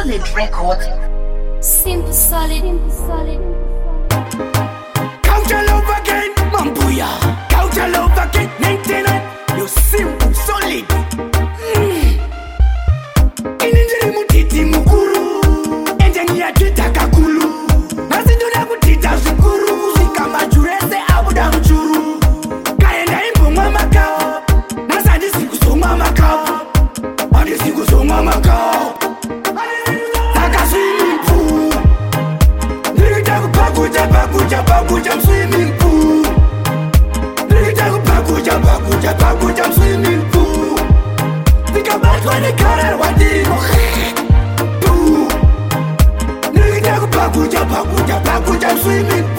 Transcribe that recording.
Solid Records. Simple solid. Count your love again, Mambuya. Count your love again, 99. You simple solid. Inindiri mutiti mukuru, enjeni ya kita kakulu. Nasinduna kutita zukuru, zika majurese abuda mchuru. Kaenda imbo mama kao, nasandi siku soma makao. Adi siku soma makao. Taka swimming pool. Niritaku pakuja swimming pool. Niritaku pakuja swimming pool. Nika batwa ni kare wadimo pool. Niritaku pakuja swimming pool.